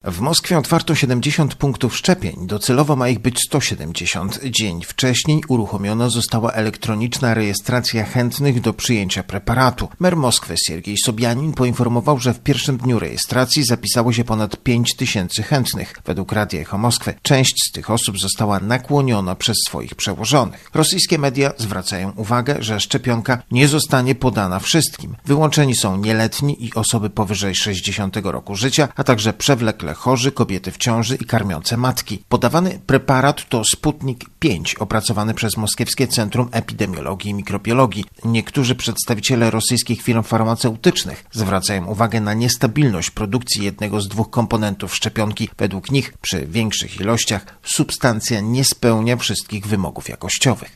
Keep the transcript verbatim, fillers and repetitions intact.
W Moskwie otwarto siedemdziesiąt punktów szczepień, docelowo ma ich być sto siedemdziesiąt. Dzień wcześniej uruchomiona została elektroniczna rejestracja chętnych do przyjęcia preparatu. Mer Moskwy Siergiej Sobianin poinformował, że w pierwszym dniu rejestracji zapisało się ponad pięć tysięcy chętnych. Według Radia Echo Moskwy część z tych osób została nakłoniona przez swoich przełożonych. Rosyjskie media zwracają uwagę, że szczepionka nie zostanie podana wszystkim. Wyłączeni są nieletni i osoby powyżej sześćdziesiątego roku życia, a także przewlekle chorzy, kobiety w ciąży i karmiące matki. Podawany preparat to Sputnik pięć, opracowany przez Moskiewskie Centrum Epidemiologii i Mikrobiologii. Niektórzy przedstawiciele rosyjskich firm farmaceutycznych zwracają uwagę na niestabilność produkcji jednego z dwóch komponentów szczepionki. Według nich przy większych ilościach substancja nie spełnia wszystkich wymogów jakościowych.